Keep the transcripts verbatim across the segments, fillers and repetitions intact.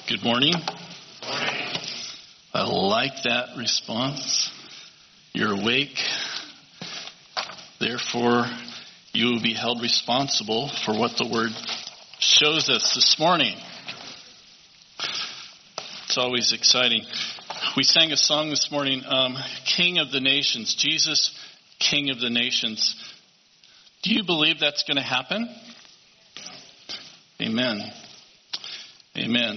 Good morning. I like that response. You're awake. Therefore, you will be held responsible for what the Word shows us this morning. It's always exciting. We sang a song this morning, um, King of the Nations, Jesus, King of the Nations. Do you believe that's going to happen? Amen. Amen.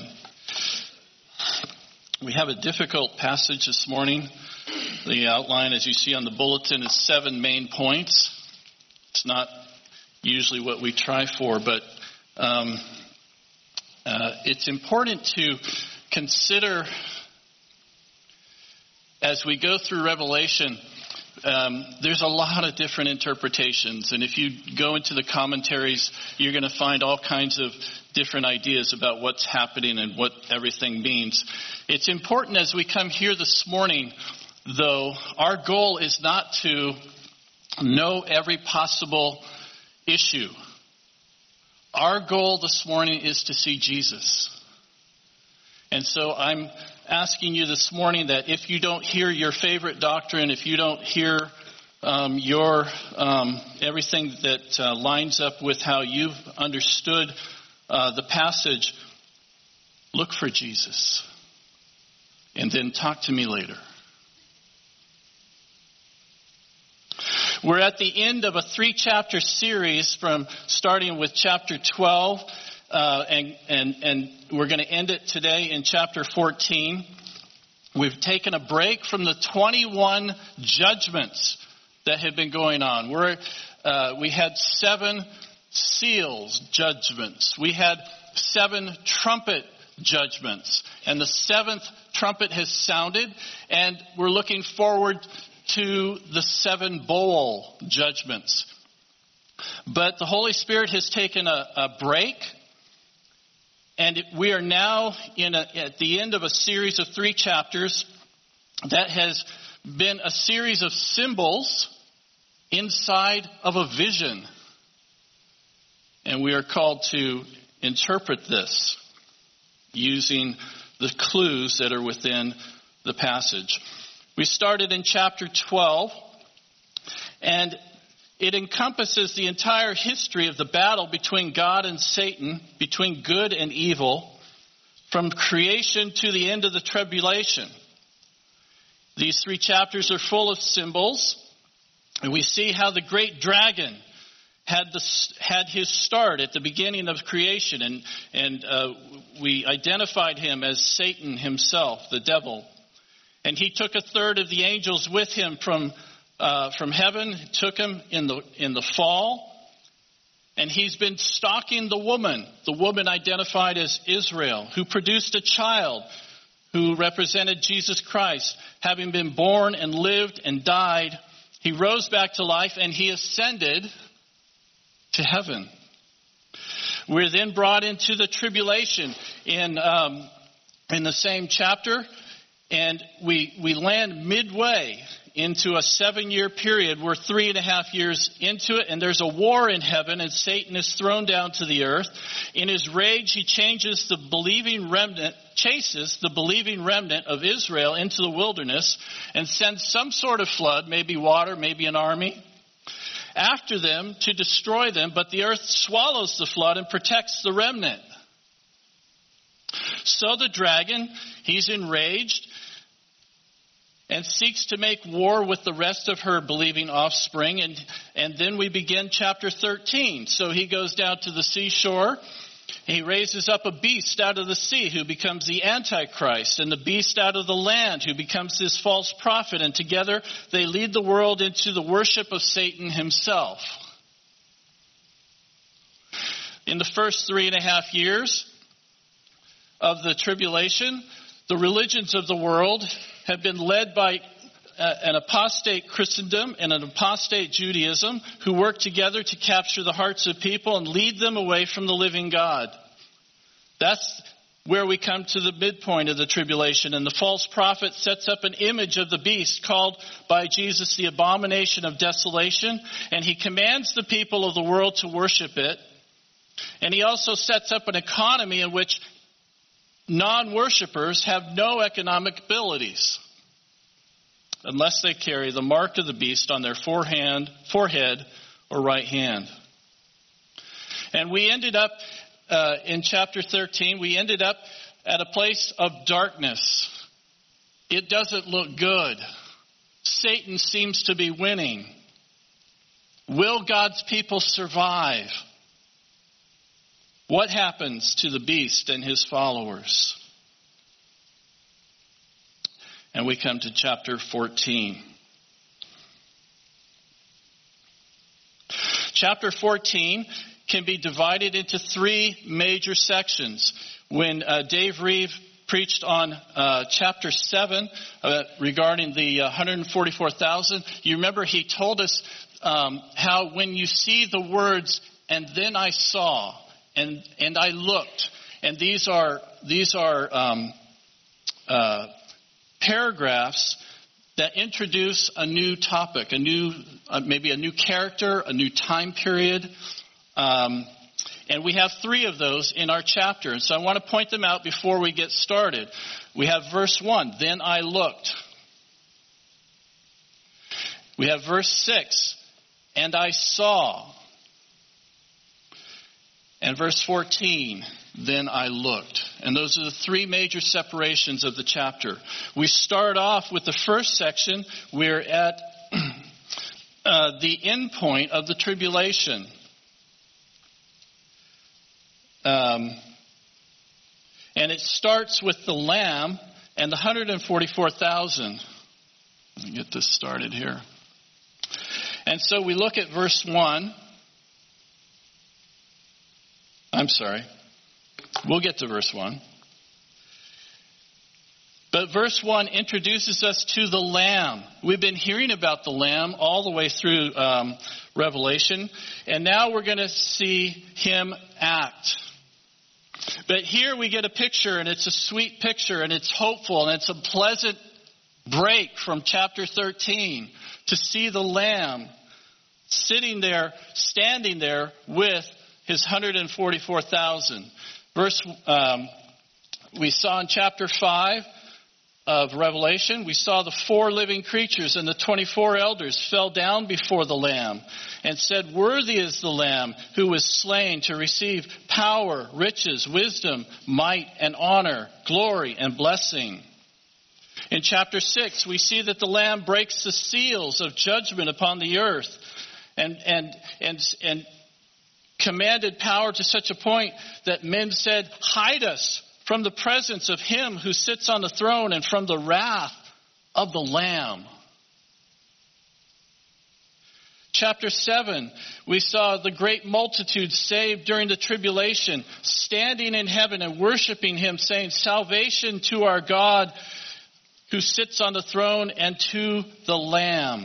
We have a difficult passage this morning. The outline, as you see on the bulletin, is seven main points. It's not usually what we try for, but um, uh, it's important to consider as we go through Revelation. Um, there's a lot of different interpretations, and if you go into the commentaries, you're going to find all kinds of different ideas about what's happening and what everything means. It's important as we come here this morning, though, our goal is not to know every possible issue. Our goal this morning is to see Jesus. And so I'm asking you this morning that if you don't hear your favorite doctrine, if you don't hear um, your um, everything that uh, lines up with how you've understood uh, the passage, look for Jesus. And then talk to me later. We're at the end of a three-chapter series from starting with chapter twelve. Uh, and, and, and we're going to end it today in chapter fourteen. We've taken a break from the twenty-one judgments that had been going on. We're, uh, we had seven seals judgments. We had seven trumpet judgments. And the seventh trumpet has sounded. And we're looking forward to the seven bowl judgments. But the Holy Spirit has taken a, a break. And we are now in a, at the end of a series of three chapters that has been a series of symbols inside of a vision. And we are called to interpret this using the clues that are within the passage. We started in chapter twelve, and it encompasses the entire history of the battle between God and Satan, between good and evil, from creation to the end of the tribulation. These three chapters are full of symbols, and we see how the great dragon had the had his start at the beginning of creation, and and uh, we identified him as Satan himself, the devil, and he took a third of the angels with him from. Uh, from heaven, took him in the in the fall, and he's been stalking the woman, the woman identified as Israel, who produced a child who represented Jesus Christ. Having been born and lived and died, he rose back to life and he ascended to heaven. We're then brought into the tribulation in um, in the same chapter, and we we land midway into a seven-year period. We're three and a half years into it, and there's a war in heaven, and Satan is thrown down to the earth. In his rage, he changes the believing remnant, chases the believing remnant of Israel into the wilderness, and sends some sort of flood, maybe water, maybe an army, after them to destroy them, but the earth swallows the flood and protects the remnant. So the dragon, he's enraged, and seeks to make war with the rest of her believing offspring. And, and then we begin chapter thirteen. So he goes down to the seashore. He raises up a beast out of the sea who becomes the Antichrist, and the beast out of the land who becomes this false prophet. And together they lead the world into the worship of Satan himself. In the first three and a half years of the tribulation, the religions of the world have been led by uh, an apostate Christendom and an apostate Judaism who work together to capture the hearts of people and lead them away from the living God. That's where we come to the midpoint of the tribulation. And the false prophet sets up an image of the beast called by Jesus the abomination of desolation. And he commands the people of the world to worship it. And he also sets up an economy in which non-worshipers have no economic abilities unless they carry the mark of the beast on their forehand, forehead or right hand. And we ended up uh, in chapter thirteen, we ended up at a place of darkness. It doesn't look good. Satan seems to be winning. Will God's people survive? What happens to the beast and his followers? And we come to chapter fourteen. Chapter fourteen can be divided into three major sections. When uh, Dave Reeve preached on uh, chapter seven uh, regarding the uh, one hundred forty-four thousand, you remember he told us um, how when you see the words, "and then I saw," and and I looked, and these are these are um, uh, paragraphs that introduce a new topic, a new uh, maybe a new character, a new time period. Um, and we have three of those in our chapter. And so I want to point them out before we get started. We have verse one, "Then I looked." We have verse six, "And I saw." And verse fourteen, "Then I looked." And those are the three major separations of the chapter. We start off with the first section. We're at uh, the end point of the tribulation. Um, and it starts with the Lamb and the one hundred forty-four thousand. Let me get this started here. And so we look at verse one. I'm sorry. We'll get to verse one. But verse one introduces us to the Lamb. We've been hearing about the Lamb all the way through um, Revelation. And now we're going to see him act. But here we get a picture, and it's a sweet picture, and it's hopeful, and it's a pleasant break from chapter thirteen to see the Lamb sitting there, standing there with his one hundred forty-four thousand. Verse, um, we saw in chapter five of Revelation, we saw the four living creatures and the twenty-four elders fell down before the Lamb and said, "Worthy is the Lamb who was slain to receive power, riches, wisdom, might, and honor, glory, and blessing." In chapter six, we see that the Lamb breaks the seals of judgment upon the earth and, and, and, and commanded power to such a point that men said, "Hide us from the presence of him who sits on the throne and from the wrath of the Lamb." Chapter seven, we saw the great multitude saved during the tribulation, standing in heaven and worshiping him, saying, "Salvation to our God who sits on the throne and to the Lamb."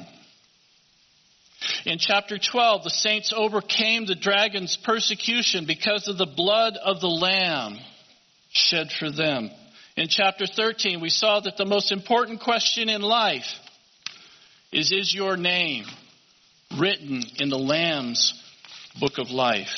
In chapter twelve, the saints overcame the dragon's persecution because of the blood of the Lamb shed for them. In chapter thirteen, we saw that the most important question in life is, is your name written in the Lamb's book of life?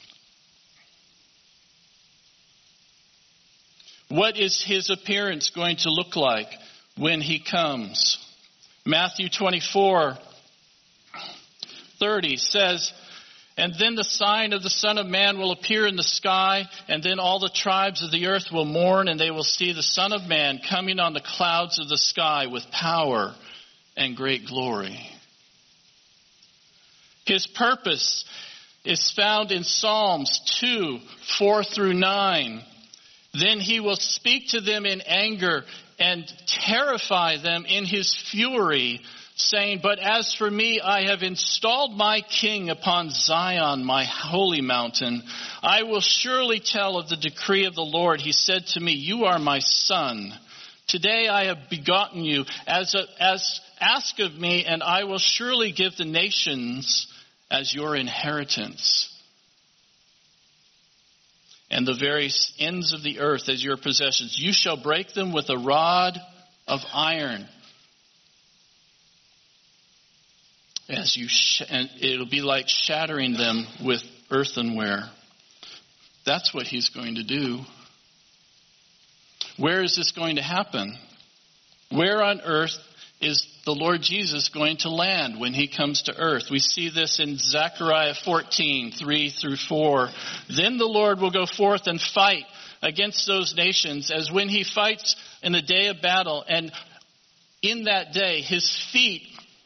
What is his appearance going to look like when he comes? Matthew twenty-four thirty says, "And then the sign of the Son of Man will appear in the sky, and then all the tribes of the earth will mourn, and they will see the Son of Man coming on the clouds of the sky with power and great glory." His purpose is found in Psalms two, four through nine. "Then he will speak to them in anger and terrify them in his fury, saying, but as for me, I have installed my king upon Zion, my holy mountain. I will surely tell of the decree of the Lord. He said to me, you are my son. Today I have begotten you. As, a, as ask of me, and I will surely give the nations as your inheritance, and the very ends of the earth as your possessions. You shall break them with a rod of iron. As you, sh- and it'll be like shattering them with earthenware. That's what he's going to do. Where is this going to happen? Where on earth is the Lord Jesus going to land when he comes to earth? We see this in Zechariah fourteen, three through four. Then the Lord will go forth and fight against those nations as when he fights in the day of battle. And in that day, his feet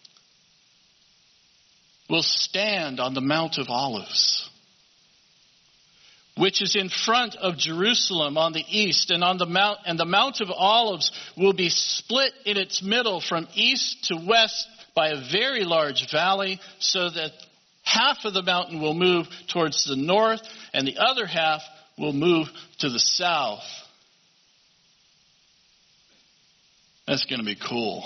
will stand on the Mount of Olives, which is in front of Jerusalem on the east, and on the mount, and the Mount of Olives will be split in its middle from east to west by a very large valley, so that half of the mountain will move towards the north, and the other half will move to the south. That's going to be cool.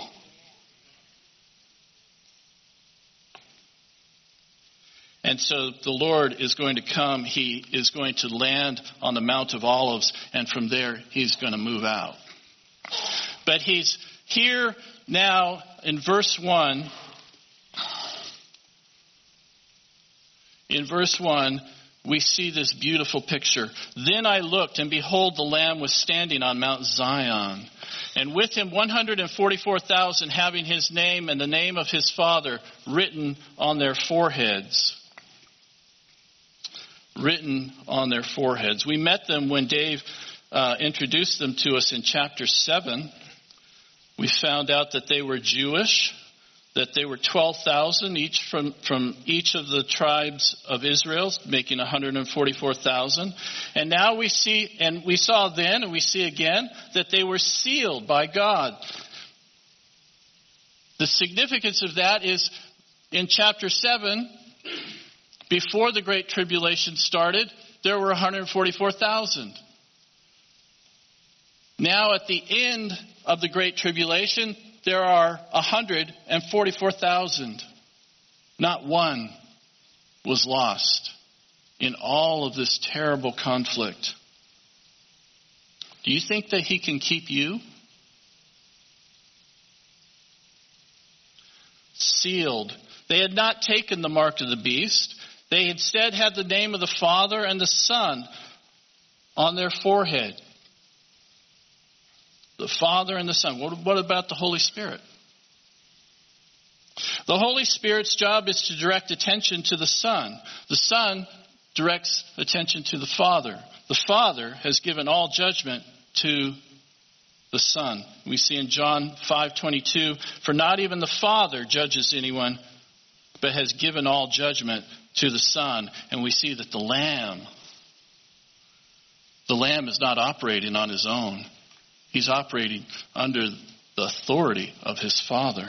And so the Lord is going to come. He is going to land on the Mount of Olives, and from there he's going to move out. But he's here now in verse one. In verse one, we see this beautiful picture. Then I looked, and behold, the Lamb was standing on Mount Zion, and with him one hundred forty-four thousand, having his name and the name of his Father written on their foreheads. Written on their foreheads. We met them when Dave uh, introduced them to us in chapter seven. We found out that they were Jewish, that they were twelve thousand, each from, from each of the tribes of Israel, making one hundred forty-four thousand. And now we see, and we saw then, and we see again, that they were sealed by God. The significance of that is in chapter seven, before the Great Tribulation started, there were one hundred forty-four thousand. Now at the end of the Great Tribulation, there are one hundred forty-four thousand. Not one was lost in all of this terrible conflict. Do you think that he can keep you? Sealed. They had not taken the mark of the beast. They instead had the name of the Father and the Son on their forehead. The Father and the Son. What, what about the Holy Spirit? The Holy Spirit's job is to direct attention to the Son. The Son directs attention to the Father. The Father has given all judgment to the Son. We see in John five twenty-two, for not even the Father judges anyone, but has given all judgment to the Son. And we see that the Lamb, the Lamb is not operating on his own. He's operating under the authority of his Father.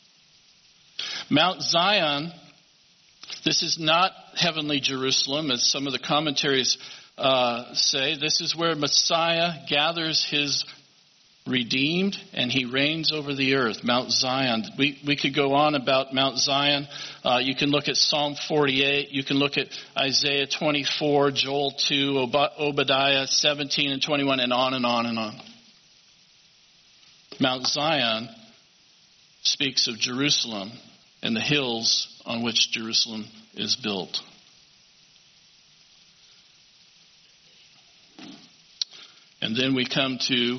Mount Zion, this is not heavenly Jerusalem, as some of the commentaries uh, say. This is where Messiah gathers his redeemed, and he reigns over the earth. Mount Zion. We we could go on about Mount Zion. Uh, you can look at Psalm forty-eight. You can look at Isaiah twenty-four, Joel two, Ob- Obadiah seventeen and twenty-one, and on and on and on. Mount Zion speaks of Jerusalem and the hills on which Jerusalem is built. And then we come to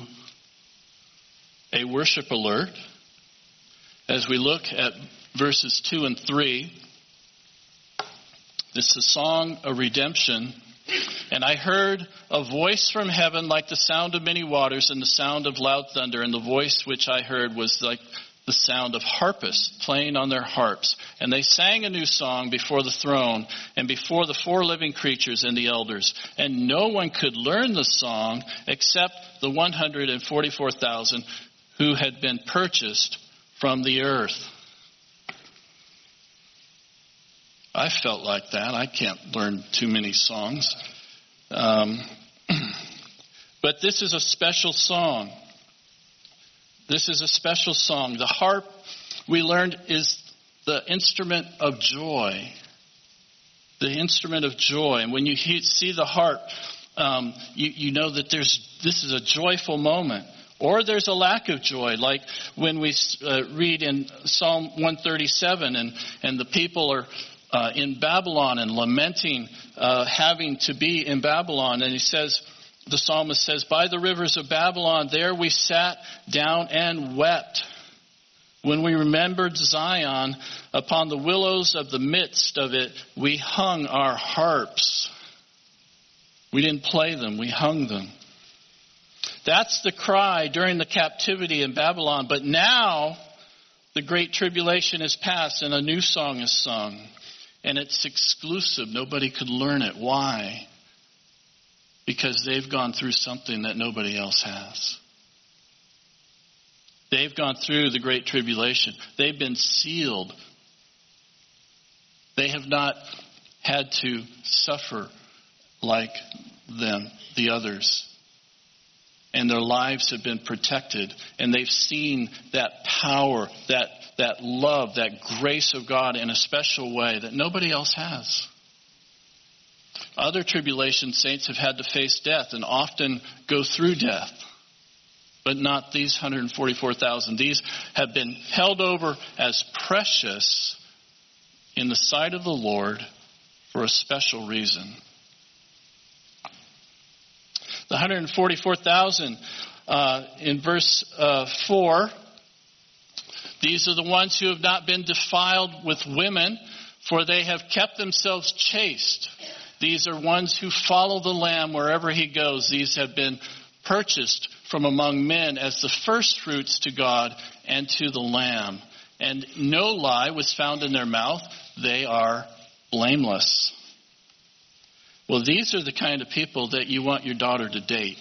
a worship alert as we look at verses two and three. This is a song of redemption. And I heard a voice from heaven like the sound of many waters and the sound of loud thunder. And the voice which I heard was like the sound of harpists playing on their harps. And they sang a new song before the throne and before the four living creatures and the elders. And no one could learn the song except the one hundred forty-four thousand who had been purchased from the earth. I felt like that. I can't learn too many songs. Um, but this is a special song. This is a special song. The harp, we learned, is the instrument of joy. The instrument of joy. And when you he- see the harp, um, you, you know that there's this is a joyful moment. Or there's a lack of joy, like when we uh, read in Psalm one thirty-seven, and, and the people are uh, in Babylon and lamenting uh, having to be in Babylon. And he says, the psalmist says, by the rivers of Babylon, there we sat down and wept. When we remembered Zion, upon the willows of the midst of it, we hung our harps. We didn't play them, we hung them. That's the cry during the captivity in Babylon. But now, the great tribulation is past and a new song is sung. And it's exclusive. Nobody could learn it. Why? Because they've gone through something that nobody else has. They've gone through the great tribulation. They've been sealed. They have not had to suffer like them, the others. And their lives have been protected. And they've seen that power, that, that love, that grace of God in a special way that nobody else has. Other tribulation saints have had to face death and often go through death. But not these one hundred forty-four thousand. These have been held over as precious in the sight of the Lord for a special reason. The one hundred forty-four thousand uh, in verse uh, four, these are the ones who have not been defiled with women, for they have kept themselves chaste. These are ones who follow the Lamb wherever he goes. These have been purchased from among men as the first fruits to God and to the Lamb. And no lie was found in their mouth. They are blameless. Well, these are the kind of people that you want your daughter to date.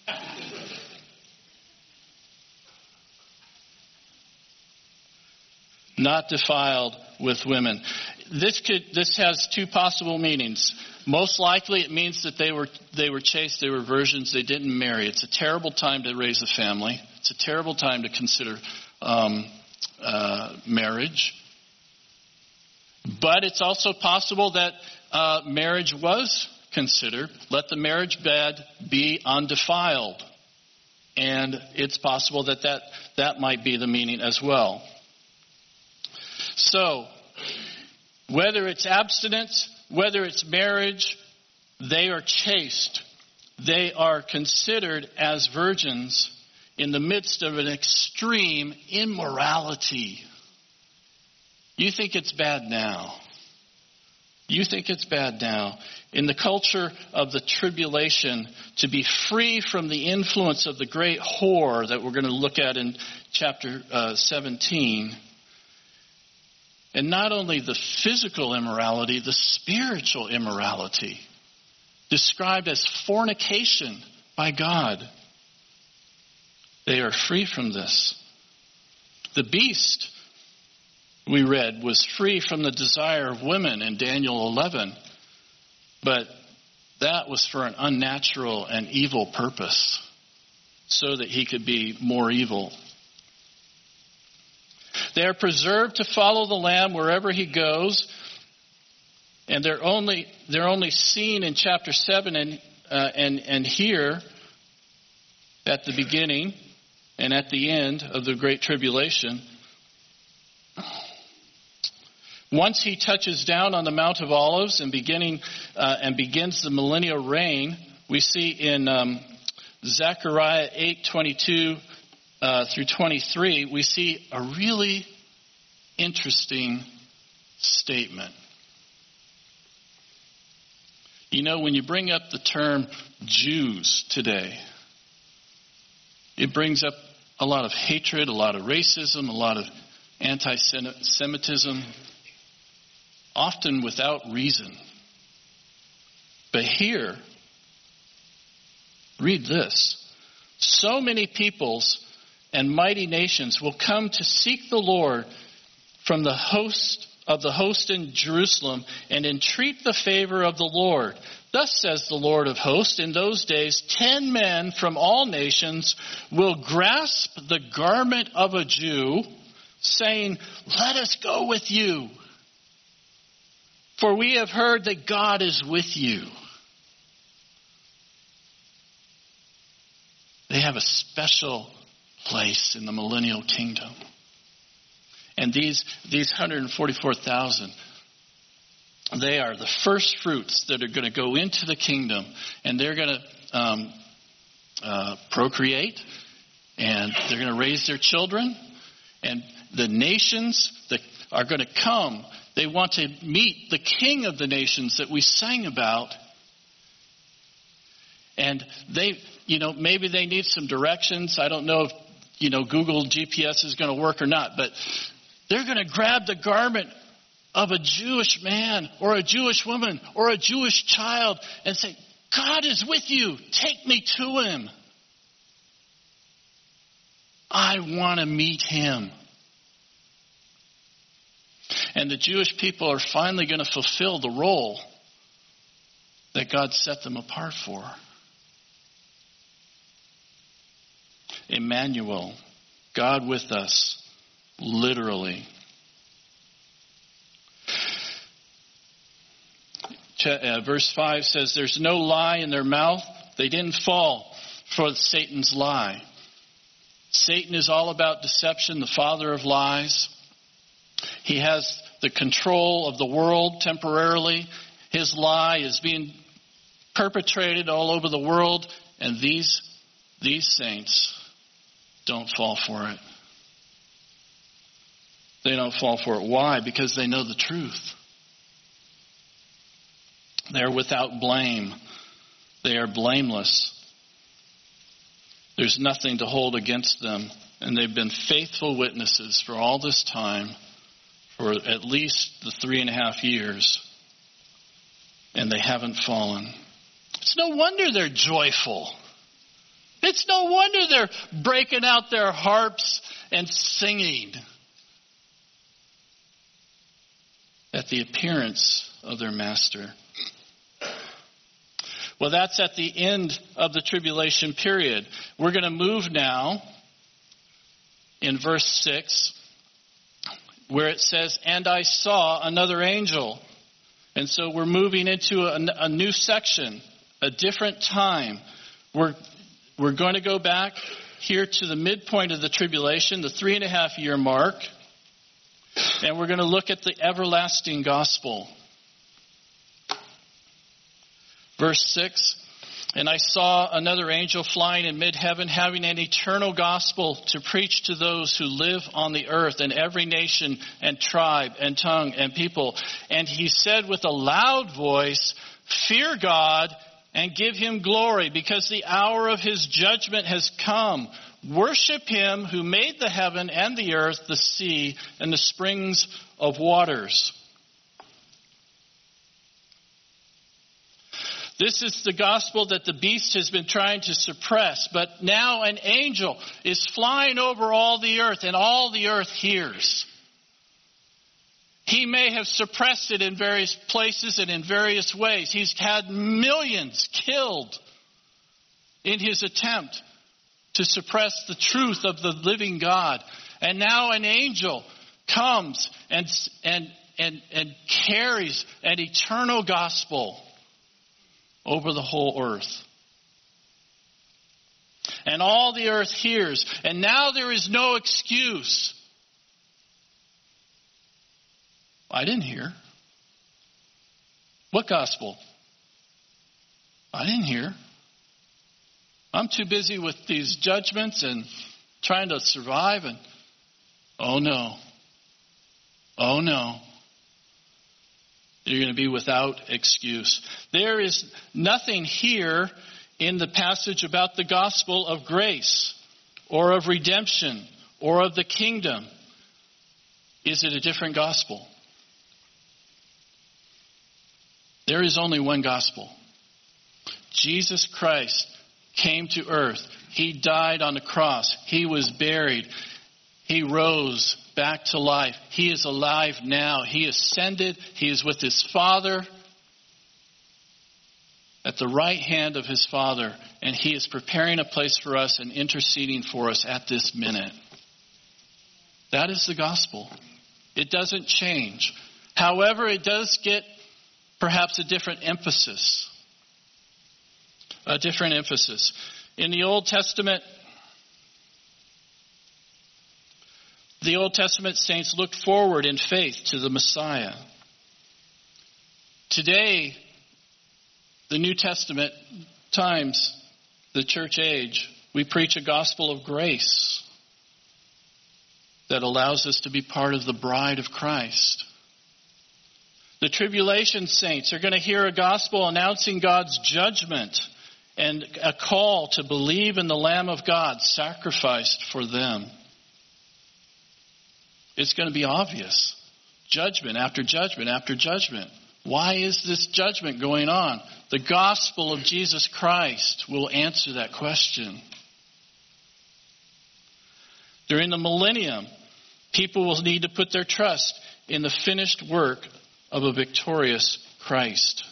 Not defiled with women. This could this has two possible meanings. Most likely it means that they were they were chaste, they were virgins, they didn't marry. It's a terrible time to raise a family. It's a terrible time to consider um, uh, marriage. But it's also possible that uh, marriage was considered. Let the marriage bed be undefiled. And it's possible that that, that might be the meaning as well. So, whether it's abstinence, whether it's marriage, they are chaste. They are considered as virgins in the midst of an extreme immorality. You think it's bad now. You think it's bad now. In the culture of the tribulation, to be free from the influence of the great whore that we're going to look at in chapter uh, seventeen, and not only the physical immorality, the spiritual immorality, described as fornication by God. They are free from this. The beast, we read, was free from the desire of women in Daniel eleven. But that was for an unnatural and evil purpose, so that he could be more evil. They are preserved to follow the Lamb wherever he goes. And they're only they're only seen in chapter seven and uh, and and here at the beginning and at the end of the Great Tribulation. Once he touches down on the Mount of Olives and beginning uh, and begins the millennial reign, we see in um, Zechariah eight twenty-two uh, through twenty-three, we see a really interesting statement. You know, when you bring up the term Jews today, it brings up a lot of hatred, a lot of racism, a lot of anti-Semitism, often without reason. But here, read this. So many peoples and mighty nations will come to seek the Lord from the host of the host in Jerusalem and entreat the favor of the Lord. Thus says the Lord of hosts, in those days ten men from all nations will grasp the garment of a Jew, saying, let us go with you, for we have heard that God is with you. They have a special place in the millennial kingdom. And these, these one hundred forty-four thousand, they are the first fruits that are going to go into the kingdom. And they're going to um, uh, procreate, and they're going to raise their children, and the nations that are going to come, they want to meet the King of the nations that we sang about. And they, you know, maybe they need some directions. I don't know if, you know, Google G P S is going to work or not, but they're going to grab the garment of a Jewish man or a Jewish woman or a Jewish child and say, God is with you. Take me to him. I want to meet him. And the Jewish people are finally going to fulfill the role that God set them apart for. Emmanuel, God with us, literally. Uh, verse five says, there's no lie in their mouth. They didn't fall for Satan's lie. Satan is all about deception, the father of lies. He has the control of the world temporarily. His lie is being perpetrated all over the world, and these, these saints don't fall for it. They don't fall for it. Why? Because they know the truth. They're without blame. They are blameless. There's nothing to hold against them. And they've been faithful witnesses for all this time, for at least the three and a half years. And they haven't fallen. It's no wonder they're joyful. It's no wonder they're breaking out their harps and singing at the appearance of their master. Well, that's at the end of the tribulation period. We're going to move now in verse six, where it says, and I saw another angel. And so we're moving into a, a new section, a different time. We're, we're going to go back here to the midpoint of the tribulation, the three and a half year mark. And we're going to look at the everlasting gospel. Verse six, and I saw another angel flying in mid-heaven, having an eternal gospel to preach to those who live on the earth, in every nation and tribe and tongue and people. And he said with a loud voice, fear God and give him glory, because the hour of his judgment has come. Worship him who made the heaven and the earth, the sea, and the springs of waters. This is the gospel that the beast has been trying to suppress. But now an angel is flying over all the earth, and all the earth hears. He may have suppressed it in various places and in various ways. He's had millions killed in his attempt to suppress the truth of the living God. And now an angel comes and, and, and, and carries an eternal gospel over the whole earth. And all the earth hears. And now there is no excuse. I didn't hear. What gospel? I didn't hear. I'm too busy with these judgments and trying to survive. And oh no. Oh no. You're going to be without excuse. There is nothing here in the passage about the gospel of grace or of redemption or of the kingdom. Is it a different gospel? There is only one gospel. Jesus Christ came to earth. He died on the cross. He was buried. He rose back to life. He is alive now. He ascended. He is with his Father at the right hand of his Father. And he is preparing a place for us and interceding for us at this minute. That is the gospel. It doesn't change. However, it does get perhaps a different emphasis. A different emphasis. In the Old Testament, the Old Testament saints looked forward in faith to the Messiah. Today, the New Testament times the church age, we preach a gospel of grace that allows us to be part of the bride of Christ. The tribulation saints are going to hear a gospel announcing God's judgment and a call to believe in the Lamb of God sacrificed for them. It's going to be obvious. Judgment after judgment after judgment. Why is this judgment going on? The gospel of Jesus Christ will answer that question. During the millennium, people will need to put their trust in the finished work of a victorious Christ.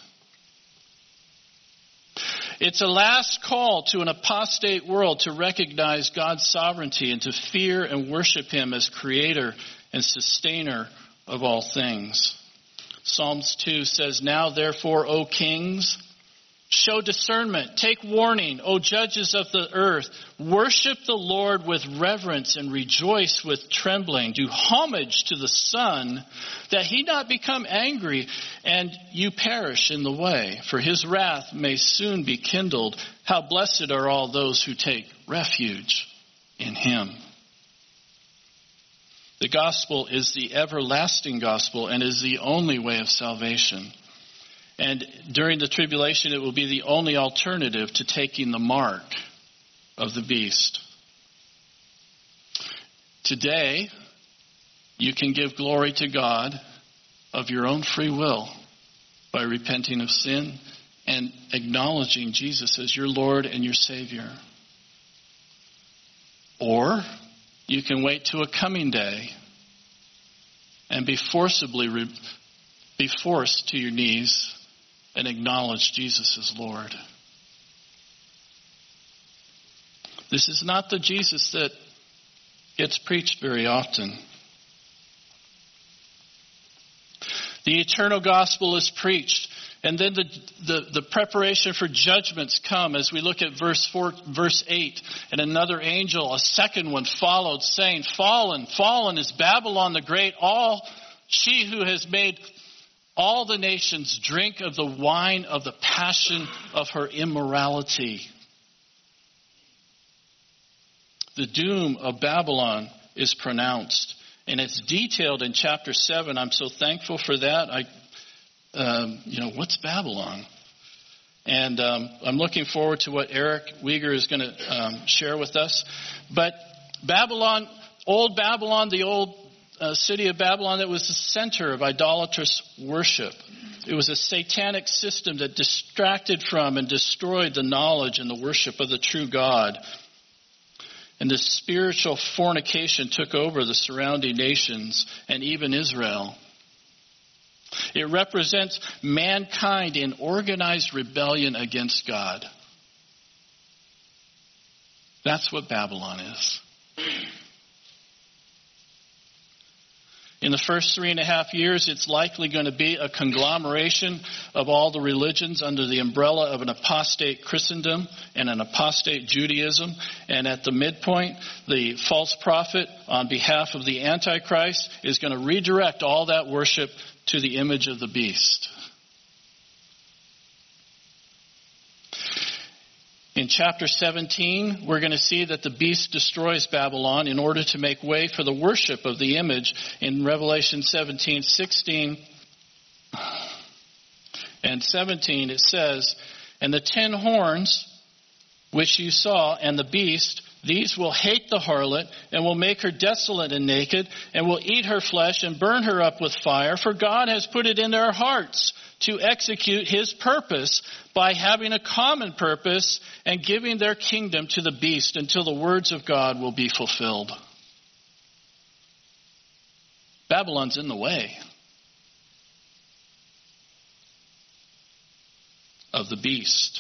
It's a last call to an apostate world to recognize God's sovereignty and to fear and worship Him as creator and sustainer of all things. Psalms two says, "Now therefore, O kings, show discernment, take warning, O judges of the earth. Worship the Lord with reverence and rejoice with trembling. Do homage to the Son, that He not become angry and you perish in the way. For His wrath may soon be kindled. How blessed are all those who take refuge in Him." The gospel is the everlasting gospel and is the only way of salvation. And during the tribulation, it will be the only alternative to taking the mark of the beast. Today, you can give glory to God of your own free will by repenting of sin and acknowledging Jesus as your Lord and your Savior. Or you can wait to a coming day and be forcibly re- be forced to your knees and acknowledge Jesus as Lord. This is not the Jesus that gets preached very often. The eternal gospel is preached. And then the, the, the preparation for judgments come as we look at verse four, verse eight. And another angel, a second one, followed, saying, "Fallen, fallen is Babylon the Great, all she who has made all the nations drink of the wine of the passion of her immorality." The doom of Babylon is pronounced. And it's detailed in chapter seven. I'm so thankful for that. I Um, you know, what's Babylon? And um, I'm looking forward to what Eric Weger is going to um, share with us. But Babylon, old Babylon, the old uh, city of Babylon, that was the center of idolatrous worship. It was a satanic system that distracted from and destroyed the knowledge and the worship of the true God. And this spiritual fornication took over the surrounding nations and even Israel. It represents mankind in organized rebellion against God. That's what Babylon is. In the first three and a half years, it's likely going to be a conglomeration of all the religions under the umbrella of an apostate Christendom and an apostate Judaism. And at the midpoint, the false prophet, on behalf of the Antichrist, is going to redirect all that worship to the image of the beast. In chapter seventeen, we're going to see that the beast destroys Babylon in order to make way for the worship of the image. In Revelation seventeen sixteen and seventeen, it says, "And the ten horns which you saw, and the beast, these will hate the harlot, and will make her desolate and naked, and will eat her flesh and burn her up with fire. For God has put it in their hearts to execute His purpose by having a common purpose and giving their kingdom to the beast until the words of God will be fulfilled." Babylon's in the way of the beast.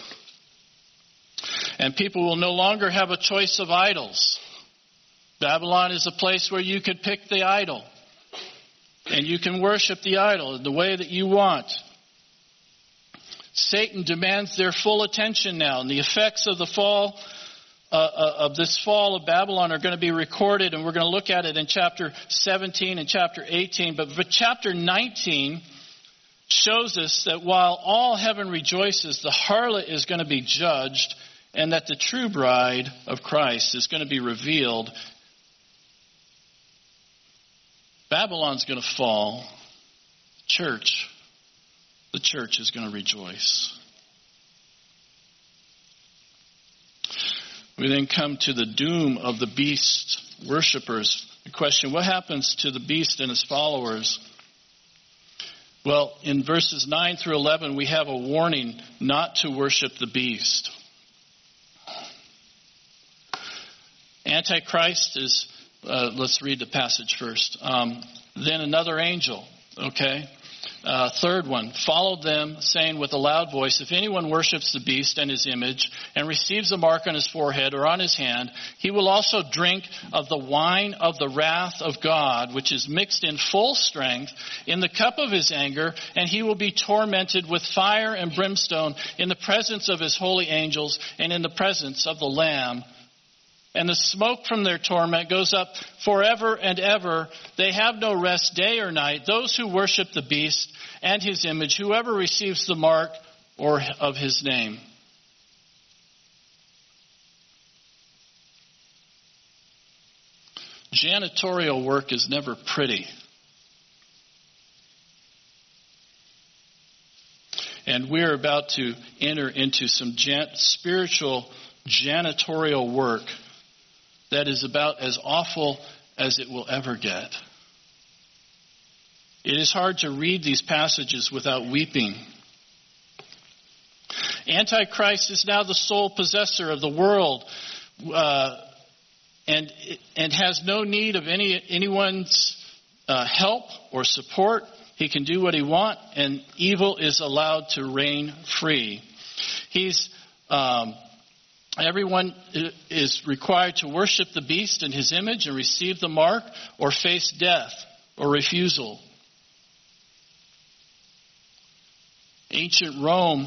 And people will no longer have a choice of idols. Babylon is a place where you could pick the idol. And you can worship the idol in the way that you want. Satan demands their full attention now. And the effects of the fall, uh, of this fall of Babylon are going to be recorded. And we're going to look at it in chapter seventeen and chapter eighteen. But chapter nineteen shows us that while all heaven rejoices, the harlot is going to be judged. and that the true bride of Christ is going to be revealed, Babylon's going to fall. Church, the church is going to rejoice. We then come to the doom of the beast worshipers. The question, what happens to the beast and his followers? Well, in verses nine through eleven, we have a warning not to worship the beast. Antichrist is, uh, let's read the passage first. Um, then another angel, okay? Uh, third one, followed them, saying with a loud voice, if anyone worships the beast and his image and receives a mark on his forehead or on his hand, he will also drink of the wine of the wrath of God, which is mixed in full strength in the cup of his anger, and he will be tormented with fire and brimstone in the presence of his holy angels and in the presence of the Lamb. And the smoke from their torment goes up forever and ever. They have no rest day or night. Those who worship the beast and his image, whoever receives the mark or of his name. Janitorial work is never pretty. And we're about to enter into some jan- spiritual janitorial work that is about as awful as it will ever get. It is hard to read these passages without weeping. Antichrist is now the sole possessor of the world, uh, and and has no need of any anyone's uh, help or support. He can do what he wants, and evil is allowed to reign free. He's um, Everyone is required to worship the beast and his image and receive the mark or face death or refusal. Ancient Rome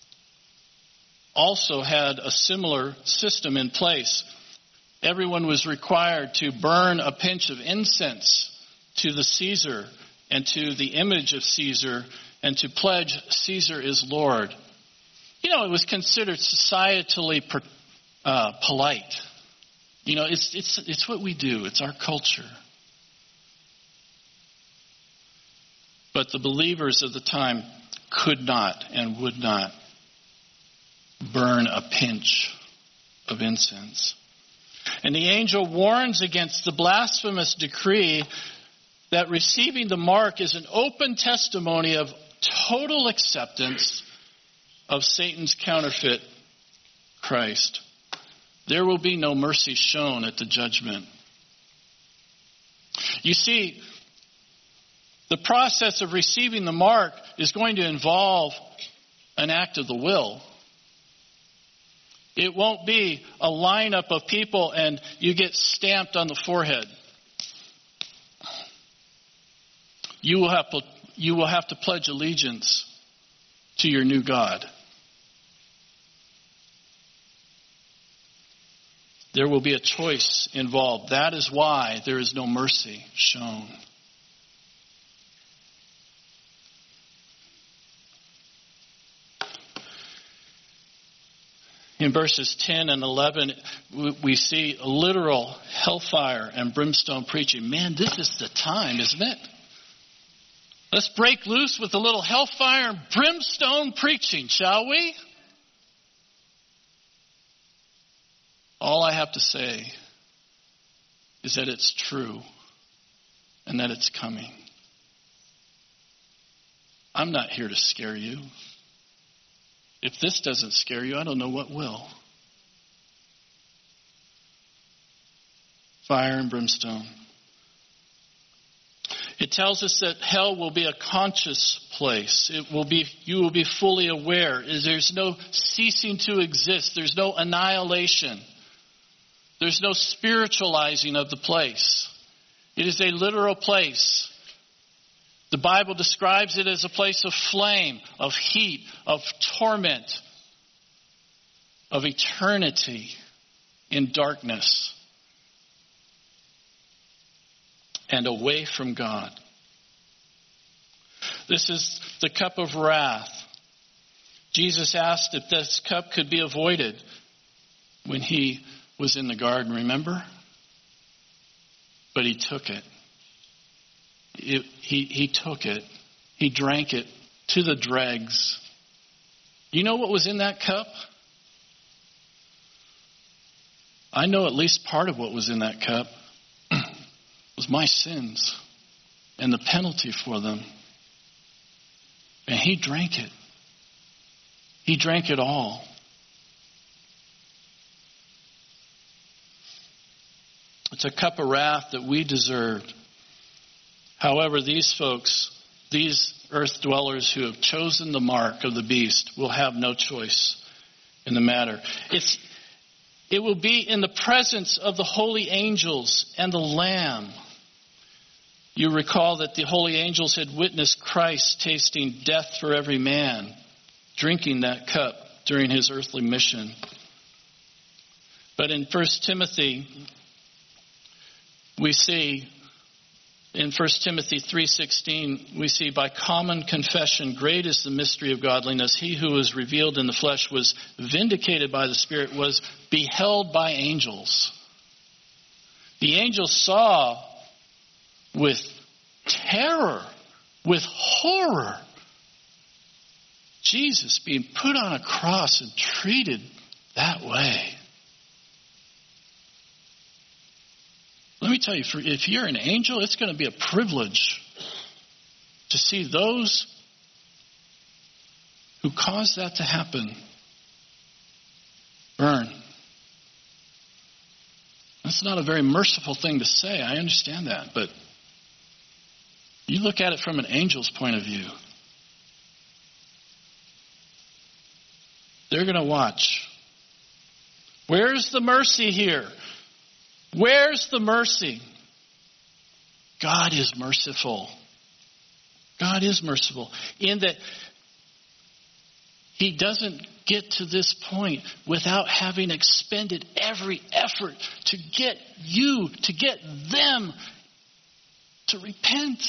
also had a similar system in place. Everyone was required to burn a pinch of incense to the Caesar and to the image of Caesar and to pledge Caesar is Lord. You know, it was considered societally uh, polite. You know, it's it's it's what we do. It's our culture. But the believers of the time could not and would not burn a pinch of incense. And the angel warns against the blasphemous decree that receiving the mark is an open testimony of total acceptance of Satan's counterfeit Christ. There will be no mercy shown at the judgment. You see, the process of receiving the mark is going to involve an act of the will. It won't be a lineup of people and you get stamped on the forehead. You will have to, you will have to pledge allegiance to your new God. There will be a choice involved. That is why there is no mercy shown. In verses ten and eleven, we see literal hellfire and brimstone preaching. Man, this is the time, isn't it? Let's break loose with a little hellfire and brimstone preaching, shall we? All I have to say is that it's true and that it's coming. I'm not here to scare you. If this doesn't scare you, I don't know what will. Fire and brimstone. It tells us that hell will be a conscious place. It will be, you will be fully aware. There's no ceasing to exist. There's no annihilation. There's no spiritualizing of the place. It is a literal place. The Bible describes it as a place of flame, of heat, of torment, of eternity in darkness and away from God. This is the cup of wrath. Jesus asked if this cup could be avoided. when he was in the garden, remember? But he took it. it he, he took it. He drank it to the dregs. You know what was in that cup? I know at least part of what was in that cup was my sins and the penalty for them. And he drank it. He drank it all. It's a cup of wrath that we deserved. However, these folks, these earth dwellers who have chosen the mark of the beast, will have no choice in the matter. It's, it will be in the presence of the holy angels and the Lamb. You recall that the holy angels had witnessed Christ tasting death for every man, drinking that cup during his earthly mission. But in First Timothy, we see, in First Timothy three sixteen, we see, by common confession, great is the mystery of godliness. He who was revealed in the flesh was vindicated by the Spirit, was beheld by angels. The angels saw with terror, with horror, Jesus being put on a cross and treated that way. Let me tell you, if you're an angel, it's going to be a privilege to see those who caused that to happen burn. That's not a very merciful thing to say. I understand that. But you look at it from an angel's point of view. They're going to watch. Where's the mercy here? Where's the mercy? God is merciful. God is merciful in that he doesn't get to this point without having expended every effort to get you, to get them to repent.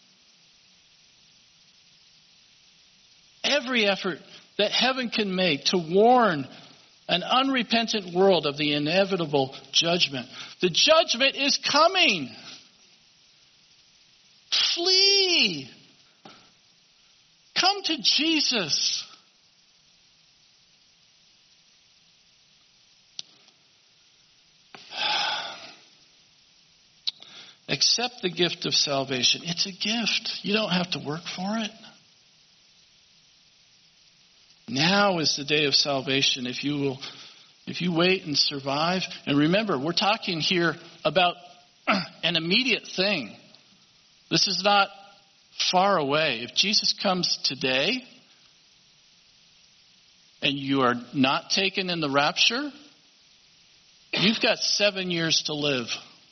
Every effort that heaven can make to warn an unrepentant world of the inevitable judgment. The judgment is coming. Flee. Come to Jesus. Accept the gift of salvation. It's a gift. You don't have to work for it. Now is the day of salvation if you will, if you wait and survive. And remember, we're talking here about an immediate thing. This is not far away. If Jesus comes today and you are not taken in the rapture, you've got seven years to live.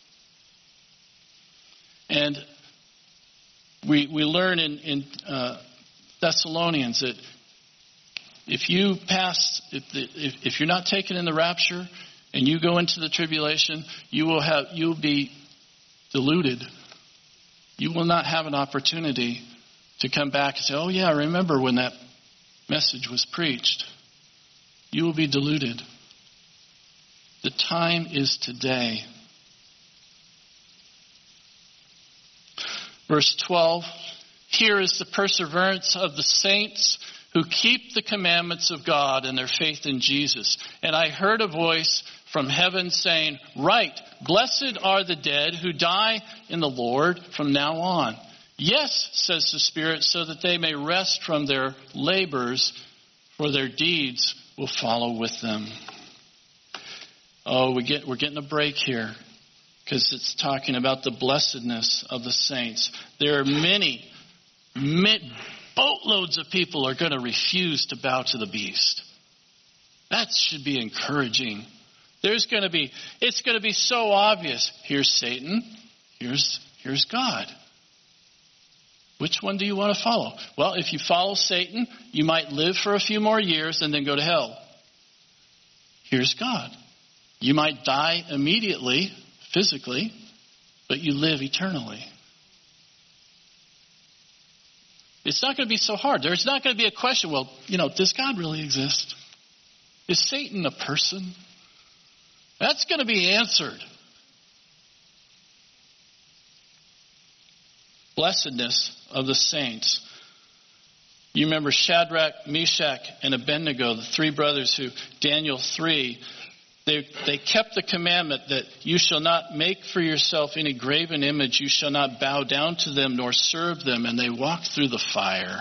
And we we learn in, in uh, Thessalonians that if you pass, if, the, if if you're not taken in the rapture and you go into the tribulation, you will have you will be deluded. You will not have an opportunity to come back and say, "Oh yeah, I remember when that message was preached." You will be deluded. The time is today. Verse twelve, here is the perseverance of the saints who keep the commandments of God and their faith in Jesus. And I heard a voice from heaven saying, "Right, blessed are the dead who die in the Lord from now on." Yes, says the Spirit, so that they may rest from their labors, for their deeds will follow with them. Oh, we get, we're getting a break here, because it's talking about the blessedness of the saints. There are many, many boatloads of people are going to refuse to bow to the beast. That should be encouraging. There's going to be, it's going to be so obvious. Here's Satan. Here's, here's God. Which one do you want to follow? Well, if you follow Satan, you might live for a few more years and then go to hell. Here's God. You might die immediately, physically, but you live eternally. It's not going to be so hard. There's not going to be a question, well, you know, does God really exist? Is Satan a person? That's going to be answered. Blessedness of the saints. You remember Shadrach, Meshach, and Abednego, the three brothers who, Daniel three, they, they kept the commandment that you shall not make for yourself any graven image, you shall not bow down to them nor serve them, and they walked through the fire.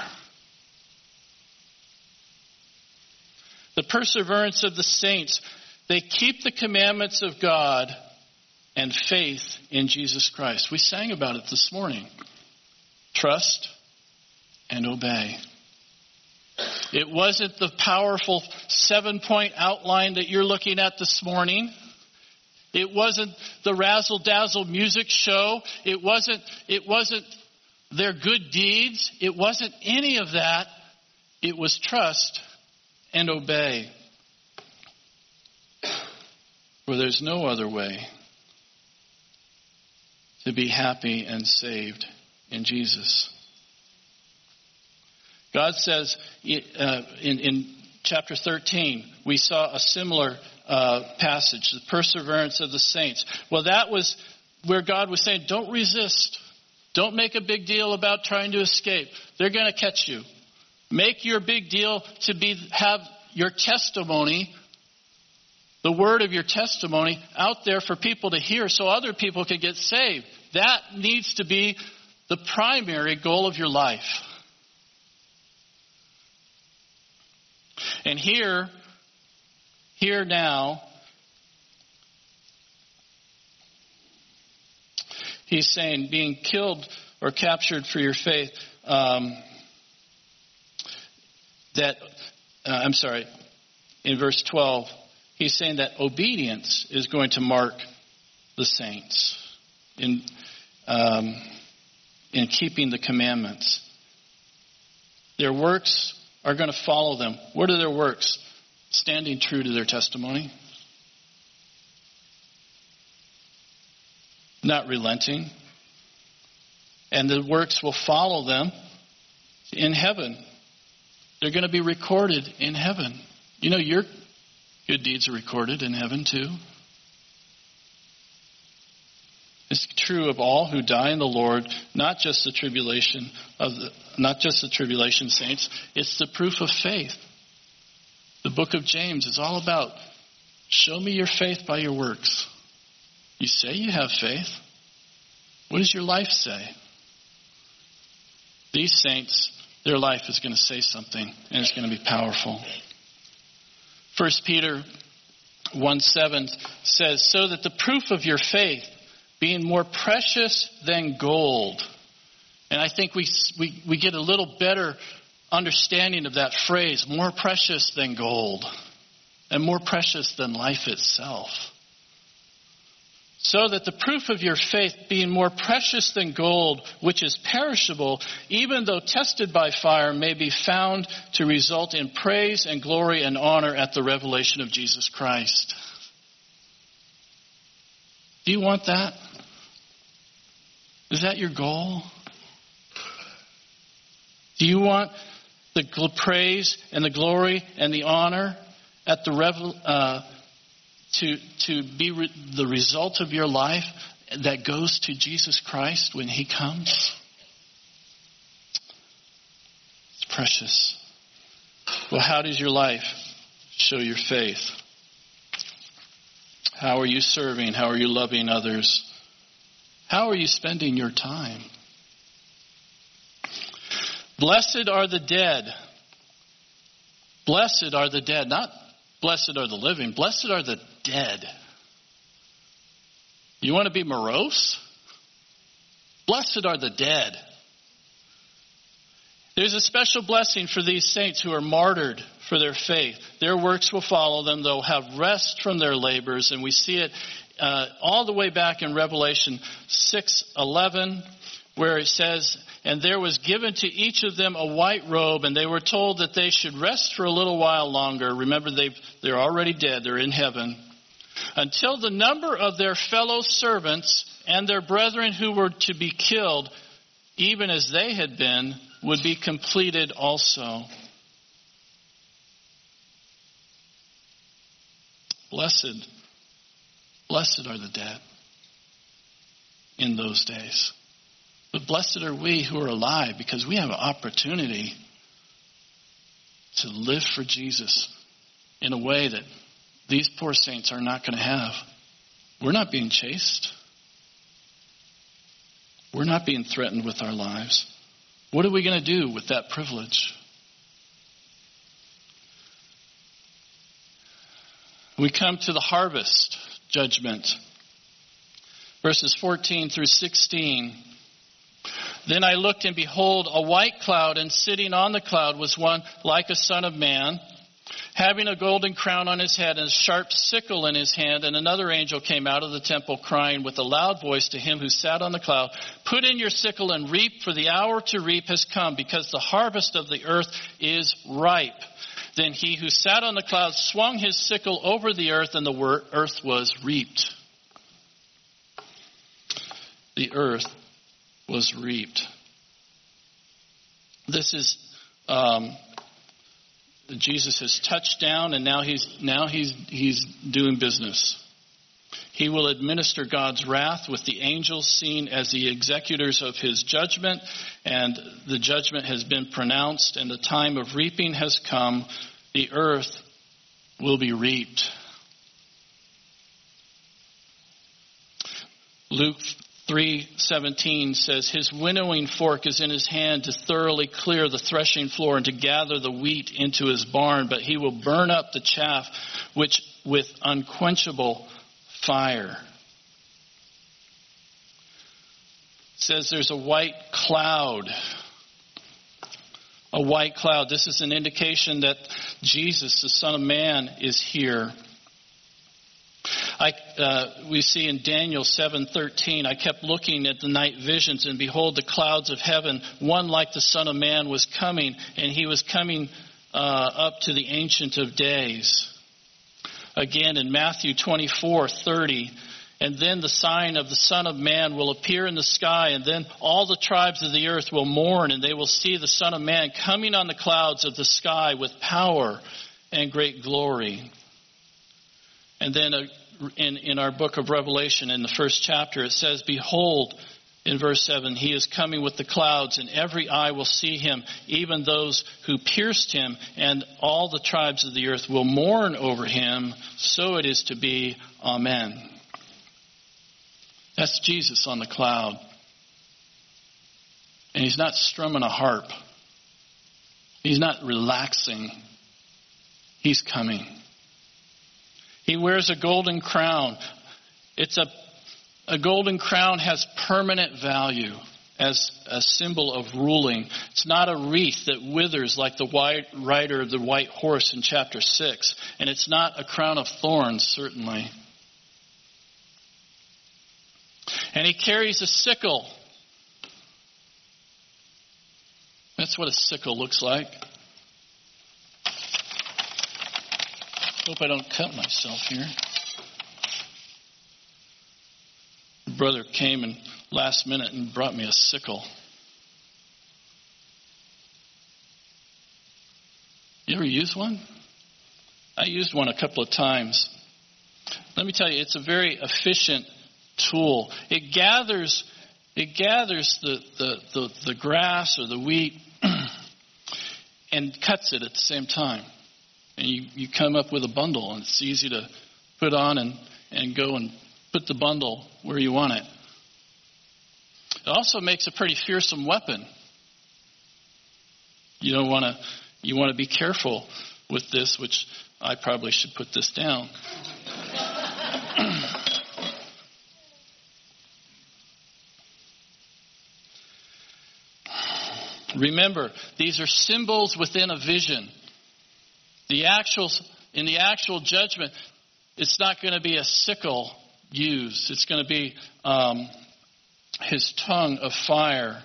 The perseverance of the saints, they keep the commandments of God and faith in Jesus Christ. We sang about it this morning. Trust and obey. It wasn't the powerful seven-point outline that you're looking at this morning. It wasn't the razzle-dazzle music show. It wasn't, it wasn't their good deeds. It wasn't any of that. It was trust and obey. For there's no other way to be happy and saved in Jesus. God says uh, in, in chapter thirteen, we saw a similar uh, passage, the perseverance of the saints. Well, that was where God was saying, don't resist. Don't make a big deal about trying to escape. They're going to catch you. Make your big deal to be have your testimony, the word of your testimony, out there for people to hear so other people can get saved. That needs to be the primary goal of your life. And here, here now, he's saying being killed or captured for your faith, um, that, uh, I'm sorry, in verse twelve, he's saying that obedience is going to mark the saints in um, in keeping the commandments. Their works are going to follow them. What are their works? Standing true to their testimony. Not relenting. And the works will follow them in heaven. They're going to be recorded in heaven. You know, your good deeds are recorded in heaven too. It's true of all who die in the Lord, not just the tribulation of the, not just the tribulation saints. It's the proof of faith. The book of James is all about show me your faith by your works. You say you have faith. What does your life say? These saints, their life is going to say something, and it's going to be powerful. First Peter one seven says, so that the proof of your faith, being more precious than gold. And I think we, we we get a little better understanding of that phrase, more precious than gold, and more precious than life itself. So that the proof of your faith, being more precious than gold, which is perishable, even though tested by fire, may be found to result in praise and glory and honor at the revelation of Jesus Christ. Do you want that? Is that your goal? Do you want the praise and the glory and the honor at the revel, uh, to to be re- the result of your life that goes to Jesus Christ when He comes? It's precious. Well, how does your life show your faith? How are you serving? How are you loving others? How are you spending your time? Blessed are the dead. Blessed are the dead. Not blessed are the living. Blessed are the dead. You want to be morose? Blessed are the dead. There's a special blessing for these saints who are martyred for their faith. Their works will follow them. They'll have rest from their labors. And we see it uh, all the way back in Revelation six eleven, where it says, and there was given to each of them a white robe, and they were told that they should rest for a little while longer. Remember, they've, they're already dead. They're in heaven. Until the number of their fellow servants and their brethren who were to be killed, even as they had been, would be completed also. Blessed Blessed are the dead in those days. But blessed are we who are alive, because we have an opportunity to live for Jesus in a way that these poor saints are not going to have. We're not being chased. We're not being threatened with our lives. What are we going to do with that privilege? We come to the harvest judgment. Verses fourteen through sixteen. Then I looked, and behold, a white cloud, and sitting on the cloud was one like a son of man, having a golden crown on his head and a sharp sickle in his hand. And another angel came out of the temple, crying with a loud voice to him who sat on the cloud, "Put in your sickle and reap, for the hour to reap has come, because the harvest of the earth is ripe." Then he who sat on the cloud swung his sickle over the earth, and the earth was reaped. The earth was reaped. This is um, Jesus has touched down, and now he's now he's he's doing business. He will administer God's wrath with the angels, seen as the executors of his judgment, and the judgment has been pronounced, and the time of reaping has come. The earth will be reaped. Luke three seventeen says, "His winnowing fork is in his hand to thoroughly clear the threshing floor and to gather the wheat into his barn, but he will burn up the chaff which with unquenchable fire." It says there's a white cloud. A white cloud. This is an indication that Jesus, the Son of Man, is here. I, uh, we see in Daniel seven thirteen, "I kept looking at the night visions, and behold, the clouds of heaven, one like the Son of Man was coming, and he was coming uh, up to the Ancient of Days." Again in Matthew twenty-four thirty, "And then the sign of the Son of Man will appear in the sky, and then all the tribes of the earth will mourn, and they will see the Son of Man coming on the clouds of the sky with power and great glory." And then uh, in, in our book of Revelation, in the first chapter, it says, "Behold," in verse seven, "he is coming with the clouds, and every eye will see him, even those who pierced him, and all the tribes of the earth will mourn over him. So it is to be. Amen." That's Jesus on the cloud. And he's not strumming a harp. He's not relaxing. He's coming. He wears a golden crown. It's a, a golden crown has permanent value as a symbol of ruling. It's not a wreath that withers like the white rider of the white horse in chapter six. And it's not a crown of thorns, certainly. And he carries a sickle. That's what a sickle looks like. Hope I don't cut myself here. Brother came and last minute and brought me a sickle. You ever use one? I used one a couple of times. Let me tell you, it's a very efficient tool. It gathers it gathers the, the, the, the grass or the wheat and cuts it at the same time. And you, you come up with a bundle, and it's easy to put on and, and go and put the bundle where you want it. It also makes a pretty fearsome weapon. You don't want to you want to be careful with this, which I probably should put this down. Remember, these are symbols within a vision. The actual, in the actual judgment, it's not going to be a sickle used. It's going to be um, his tongue of fire.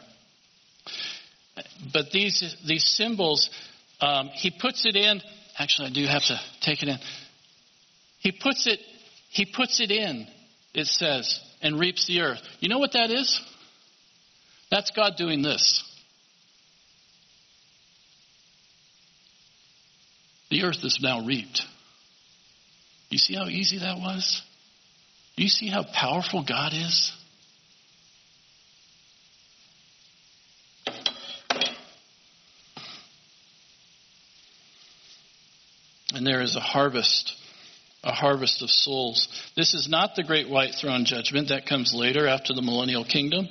But these these symbols, um, he puts it in. Actually, I do have to take it in. He puts it. He puts it in. It says, and reaps the earth. You know what that is? That's God doing this. The earth is now reaped. You see how easy that was? Do you see how powerful God is? And there is a harvest, a harvest of souls. This is not the great white throne judgment. That comes later after the millennial kingdom.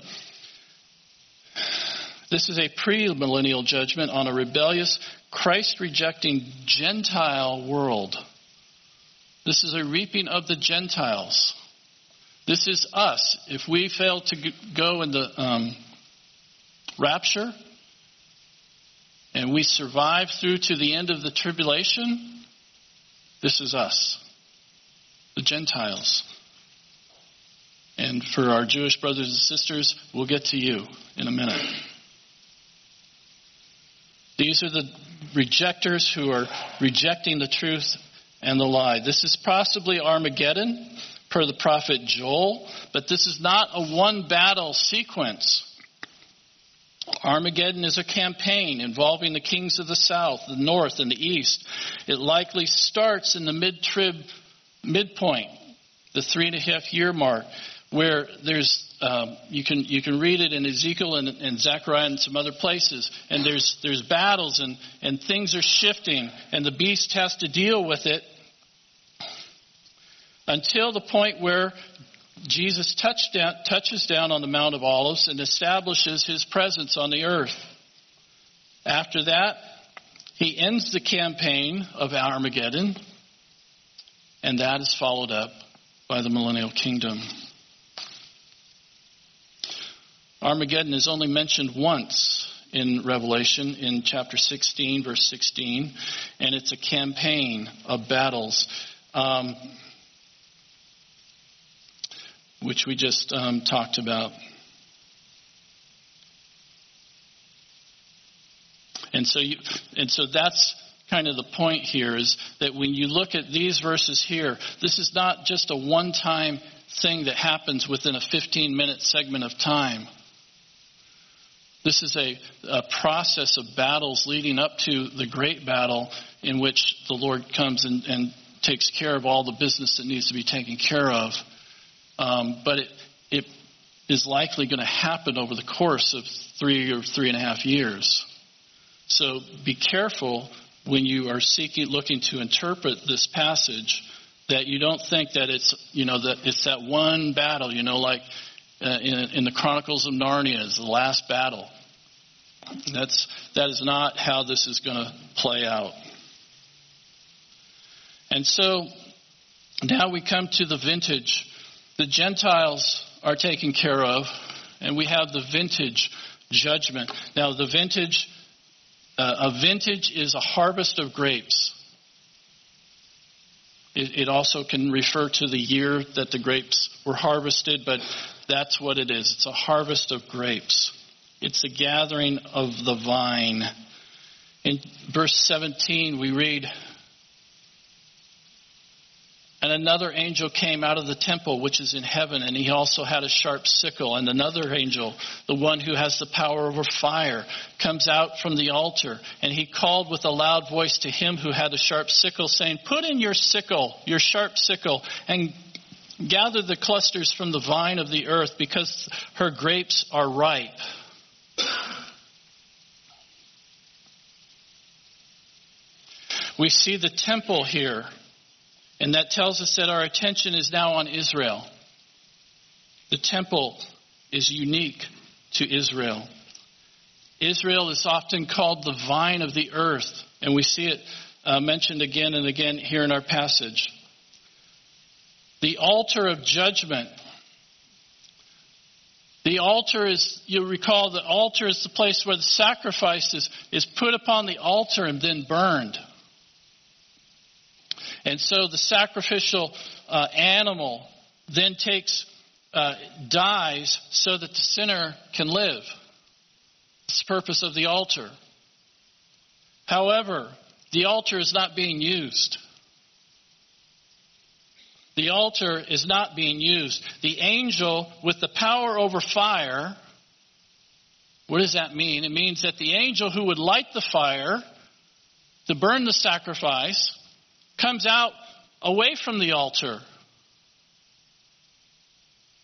This is a pre-millennial judgment on a rebellious, Christ-rejecting Gentile world. This is a reaping of the Gentiles. This is us. If we fail to go in the um, rapture and we survive through to the end of the tribulation, this is us, the Gentiles. And for our Jewish brothers and sisters, we'll get to you in a minute. These are the rejectors who are rejecting the truth and the lie. This is possibly Armageddon, per the prophet Joel, but this is not a one battle sequence. Armageddon is a campaign involving the kings of the south, the north, and the east. It likely starts in the mid-trib midpoint, the three and a half year mark, where there's um, you can you can read it in Ezekiel and, and Zechariah and some other places, and there's there's battles and and things are shifting, and the beast has to deal with it until the point where Jesus touched down, touches down on the Mount of Olives and establishes his presence on the earth. After that, he ends the campaign of Armageddon, and that is followed up by the millennial kingdom. Armageddon is only mentioned once in Revelation in chapter sixteen, verse sixteen, and it's a campaign of battles, um, which we just um, talked about. And so, you, and so that's kind of the point here, is that when you look at these verses here, this is not just a one-time thing that happens within a fifteen-minute segment of time. This is a, a process of battles leading up to the great battle in which the Lord comes and, and takes care of all the business that needs to be taken care of. Um, but it, it is likely going to happen over the course of three or three and a half years. So be careful when you are seeking, looking to interpret this passage, that you don't think that it's, you know, that it's that one battle, you know, like uh, in, in the Chronicles of Narnia is the last battle. That's that is not how this is going to play out. And so now we come to the vintage. The Gentiles are taken care of, and we have the vintage judgment. Now, the vintage, uh, a vintage is a harvest of grapes. It, it also can refer to the year that the grapes were harvested, but that's what it is. It's a harvest of grapes. It's a gathering of the vine. In verse seventeen, we read, "And another angel came out of the temple which is in heaven, and he also had a sharp sickle. And another angel, the one who has the power over fire, comes out from the altar. And he called with a loud voice to him who had a sharp sickle, saying, 'Put in your sickle, your sharp sickle, and gather the clusters from the vine of the earth, because her grapes are ripe.'" We see the temple here. And that tells us that our attention is now on Israel. The temple is unique to Israel. Israel is often called the vine of the earth, and we see it uh, mentioned again and again here in our passage. The altar of judgment. The altar is, you'll recall, the altar is the place where the sacrifice is, is put upon the altar and then burned. And so the sacrificial uh, animal then takes, uh, dies so that the sinner can live. It's the purpose of the altar. However, the altar is not being used. The altar is not being used. The angel with the power over fire, what does that mean? It means that the angel who would light the fire to burn the sacrifice comes out away from the altar.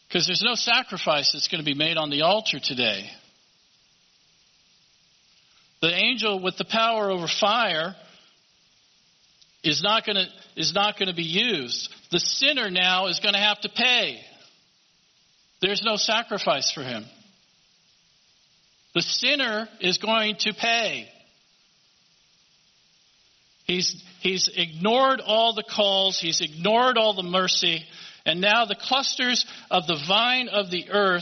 Because there's no sacrifice that's going to be made on the altar today. The angel with the power over fire is not going to is not going to be used. The sinner now is going to have to pay. There's no sacrifice for him. The sinner is going to pay. He's he's ignored all the calls, he's ignored all the mercy, and now the clusters of the vine of the earth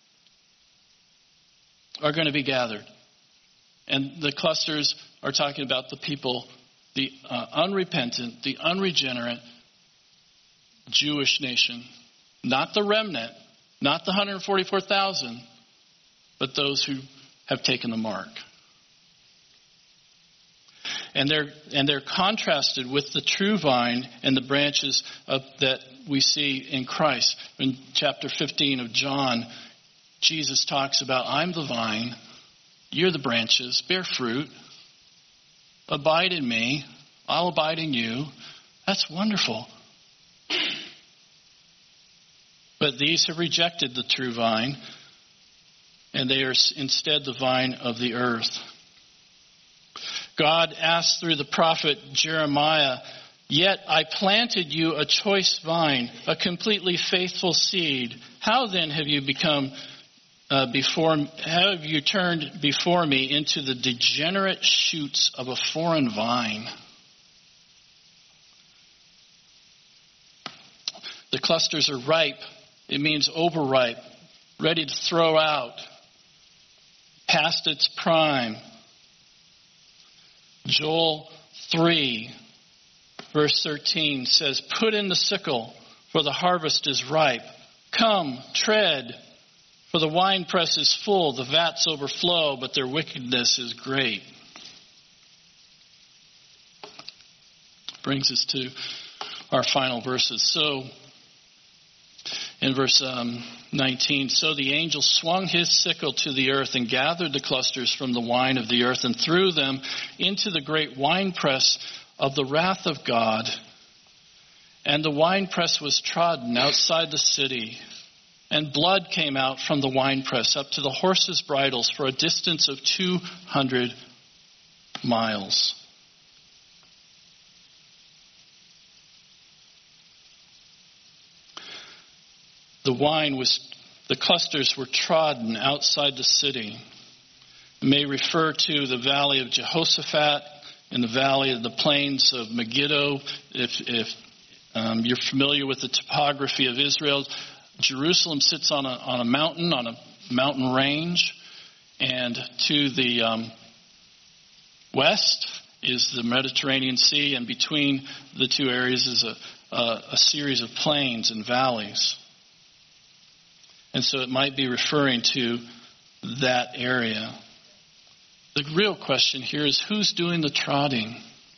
are going to be gathered. And the clusters are talking about the people, the uh, unrepentant, the unregenerate Jewish nation. Not the remnant, not the one hundred forty-four thousand, but those who have taken the mark. And they're and they're contrasted with the true vine and the branches of, that we see in Christ. In chapter fifteen of John, Jesus talks about, I'm the vine, you're the branches, bear fruit, abide in me, I'll abide in you. That's wonderful. But these have rejected the true vine, and they are instead the vine of the earth. God asked through the prophet Jeremiah, yet I planted you a choice vine, a completely faithful seed. How then have you become uh, before, how have you turned before me into the degenerate shoots of a foreign vine? The clusters are ripe. It means overripe, ready to throw out, past its prime. Joel three, verse thirteen says, put in the sickle, for the harvest is ripe. Come, tread, for the winepress is full, the vats overflow, but their wickedness is great. Brings us to our final verses. So, in verse um, nineteen, so the angel swung his sickle to the earth and gathered the clusters from the wine of the earth and threw them into the great winepress of the wrath of God. And the winepress was trodden outside the city, and blood came out from the winepress up to the horses' bridles for a distance of two hundred miles. The wine was, the clusters were trodden outside the city. It may refer to the valley of Jehoshaphat and the valley of the plains of Megiddo. If, if um, you're familiar with the topography of Israel, Jerusalem sits on a, on a mountain, on a mountain range. And to the um, west is the Mediterranean Sea, and between the two areas is a, a, a series of plains and valleys. And so it might be referring to that area. The real question here is, who's doing the trodding?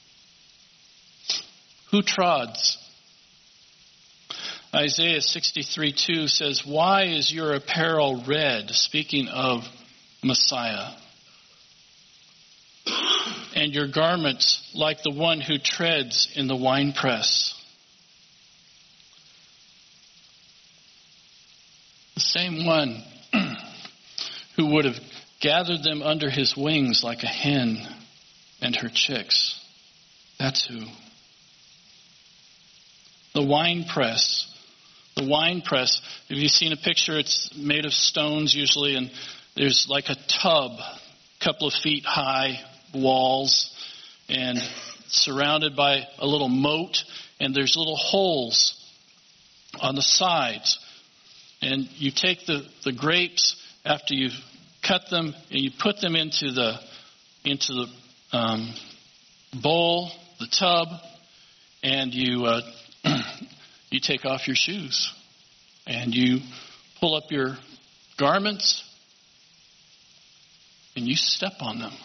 Who trods? Isaiah sixty-three two says, why is your apparel red? Speaking of Messiah. And your garments like the one who treads in the winepress. The same one who would have gathered them under his wings like a hen and her chicks. That's who. The winepress. The winepress, have you seen a picture? It's made of stones usually, and there's like a tub, a couple of feet high, walls, and surrounded by a little moat, and there's little holes on the sides. And you take the, the grapes after you've cut them, and you put them into the into the um, bowl, the tub, and you uh, you take off your shoes, and you pull up your garments, and you step on them.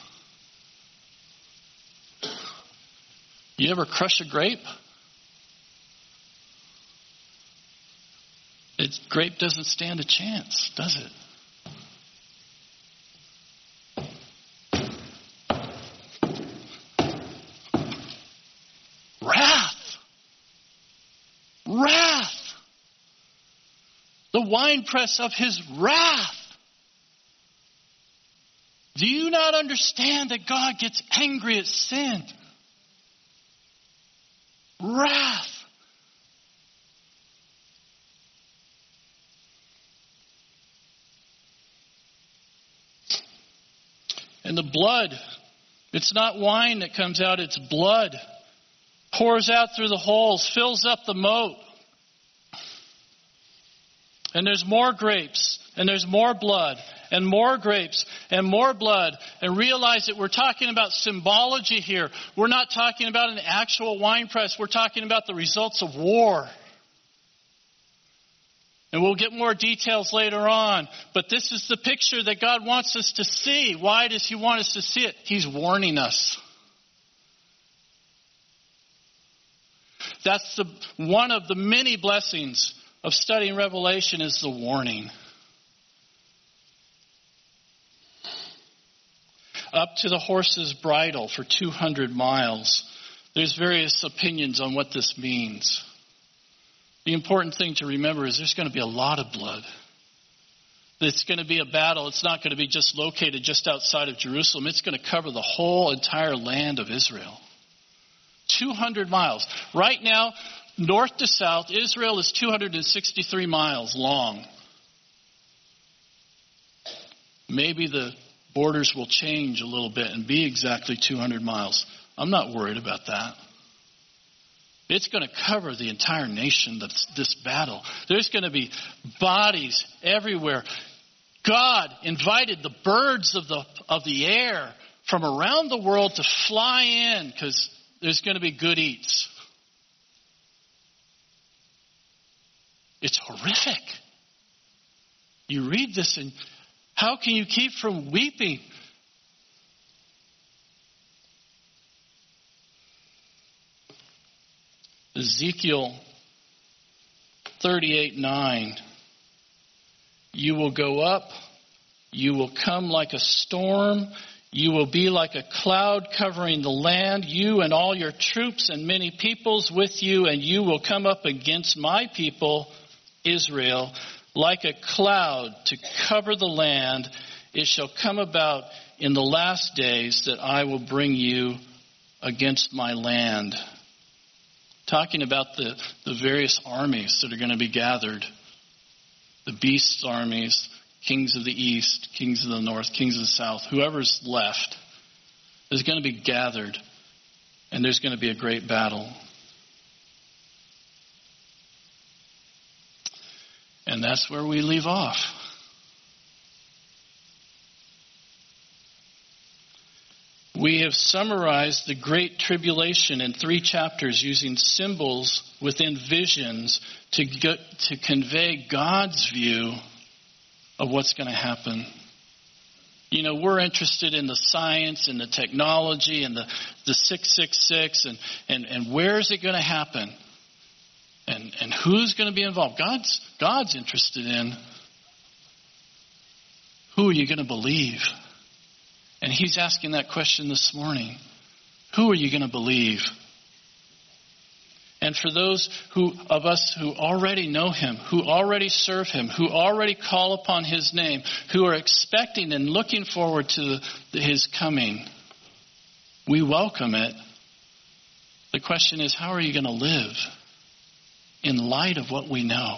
You ever crush a grape? It, grape doesn't stand a chance, does it? Wrath. Wrath. The winepress of his wrath. Do you not understand that God gets angry at sin? Wrath. And the blood, it's not wine that comes out, it's blood. Pours out through the holes, fills up the moat. And there's more grapes, and there's more blood, and more grapes, and more blood. And realize that we're talking about symbology here. We're not talking about an actual wine press. We're talking about the results of war. And we'll get more details later on. But this is the picture that God wants us to see. Why does He want us to see it? He's warning us. That's the one of the many blessings of studying Revelation is the warning. Up to the horse's bridle for two hundred miles. There's various opinions on what this means. The important thing to remember is there's going to be a lot of blood. It's going to be a battle. It's not going to be just located just outside of Jerusalem. It's going to cover the whole entire land of Israel. two hundred miles. Right now, north to south, Israel is two hundred sixty-three miles long. Maybe the borders will change a little bit and be exactly two hundred miles. I'm not worried about that. It's going to cover the entire nation, this, this battle. There's going to be bodies everywhere. God invited the birds of the of the air from around the world to fly in because there's going to be good eats. It's horrific. You read this and how can you keep from weeping? Ezekiel thirty-eight nine. You will go up, you will come like a storm, you will be like a cloud covering the land, you and all your troops and many peoples with you, and you will come up against my people, Israel, like a cloud to cover the land. It shall come about in the last days that I will bring you against my land. Talking about the, the various armies that are going to be gathered. The beast's armies, kings of the east, kings of the north, kings of the south, whoever's left is going to be gathered. And there's going to be a great battle. And that's where we leave off. We have summarized the Great Tribulation in three chapters using symbols within visions to get, to convey God's view of what's going to happen. You know, we're interested in the science and the technology and the, the six six six and, and, and where is it going to happen? And, and who's going to be involved? God's, God's interested in who are you going to believe? And He's asking that question this morning. Who are you going to believe? And for those who of us who already know Him, who already serve Him, who already call upon His name, who are expecting and looking forward to the, His coming, we welcome it. The question is, how are you going to live in light of what we know?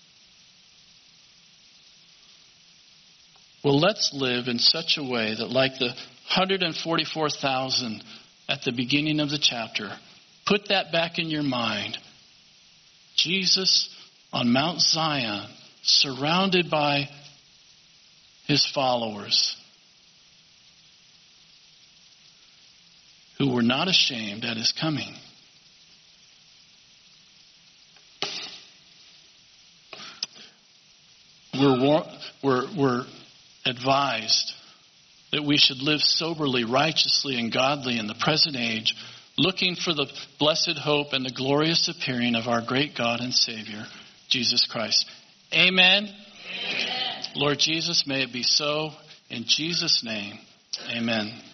Well, let's live in such a way that like the one hundred forty-four thousand at the beginning of the chapter, put that back in your mind. Jesus on Mount Zion, surrounded by His followers, who were not ashamed at His coming. We're, we're, we're advised that we should live soberly, righteously, and godly in the present age, looking for the blessed hope and the glorious appearing of our great God and Savior, Jesus Christ. Amen? Amen. Lord Jesus, may it be so. In Jesus' name, amen.